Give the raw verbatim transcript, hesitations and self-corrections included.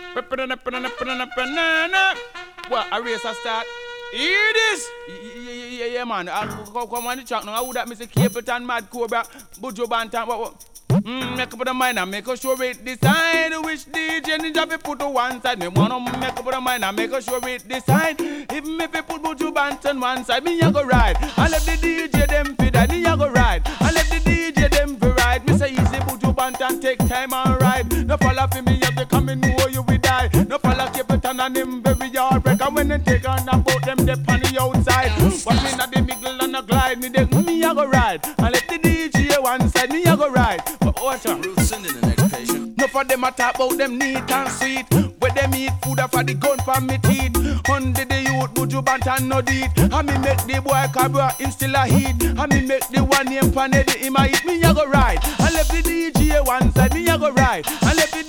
What, a race a start? Hear this? Yeah, yeah, yeah, yeah, man. I come, come on the track now. I would have Mister Capleton, Mad Cobra, Buju Bantam, what, what? Mm, make up the mind and make sure it decide which D J ninja we put to one side. Me wanna make up the mind and make sure it decide. Even if we put Buju Bantam one side, me a go ride. I let the D J them fi that, me a go ride. I let the D J them fi ride. Me say easy Buju Bantam take time and ride. No follow fi me up, they come in know you will die. No follow Capleton and him very hard break. And when they take on a boat, them they on the outside. Watch me not the middle and the glide. Me they me a go ride. I let the D J one side, me a go ride. Ruth sending the next patient. No for them a talk about them neat and sweet. Where them eat food for the gun from me teeth. Under the youth, Buju Bantam no deed. And me make the boy Cabra, him still a heat. And me make the one name Panedi, him a eat. Me a go ride. And left the D J one side, me a go ride. And left the